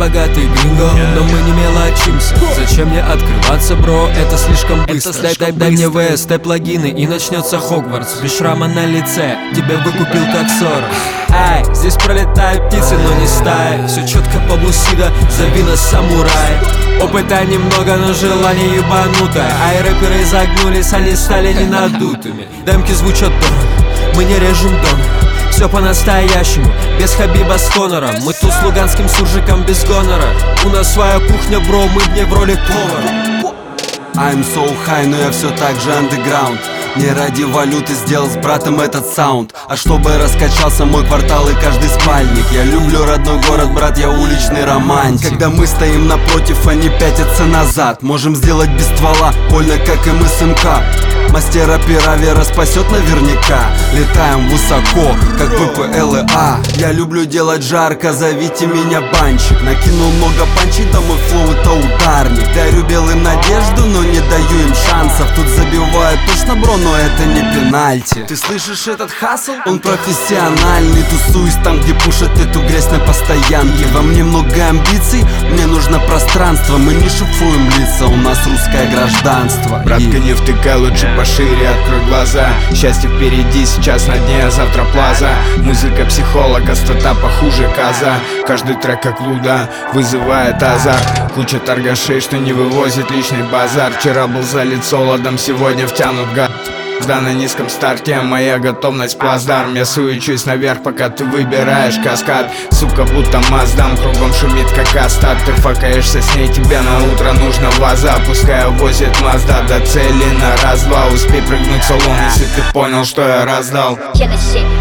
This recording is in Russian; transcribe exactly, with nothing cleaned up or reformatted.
богатый гринго, но мы не мелочимся. Зачем мне открываться, бро, это слишком быстро. Дай, дай, дай мне ВС, дай плагины, и начнется Хогвартс. Без шрама на лице, тебя выкупил как Сорос. Ай, здесь пролетают птицы, но не стаи. Все четко по Бусида, зови нас самурай. Опыта немного, но желание ебанутое. А и рэперы загнулись, они стали ненадутыми. Демки звучат дорого, мы не режем донора. Все по-настоящему, без Хабиба с Конором. Мы тут с луганским суржиком без гонора. У нас своя кухня, бро, мы в ней в роли повара. I'm so high, но я все так же underground. Не ради валюты сделал с братом этот саунд, а чтобы раскачался мой квартал и каждый спальник. Я люблю родной город, брат, я уличный романтик. Когда мы стоим напротив, они пятятся назад. Можем сделать без ствола, больно как и мы с МК. Мастера пера Вера спасет наверняка. Летаем высоко, как ППЛА. Я люблю делать жарко, зовите меня банщик. Накинул много панчей, да мой флоу это ударник. Дарю белым надежду, но не даю им шансов. Тут забивают точно, бро, но это не пенальти. Ты слышишь этот хасл? Он профессиональный. Тусуюсь там, где пушат эту грязь на постоянке. Во мне много амбиций, мне нужно пространство. Мы не шифруем лица, у нас русское гражданство. Братка, не втыкай, лучше пошире, открой глаза. Счастье впереди, сейчас на дне, а завтра плаза. Музыка психолога, острота похуже каза. Каждый трек как луда вызывает азарт. Куча торгашей, что не вывозит личный базар. Вчера был залит солодом, сегодня втянут в гад. Да, на низком старте моя готовность плацдарм. Я суечусь наверх, пока ты выбираешь каскад. Сука, будто Маздам, кругом шумит как Астат. Ты факаешься с ней, тебе на утро нужно ваза. Пускай возит Мазда до цели на раз-два. Успей прыгнуть в салон, если ты понял, что я раздал.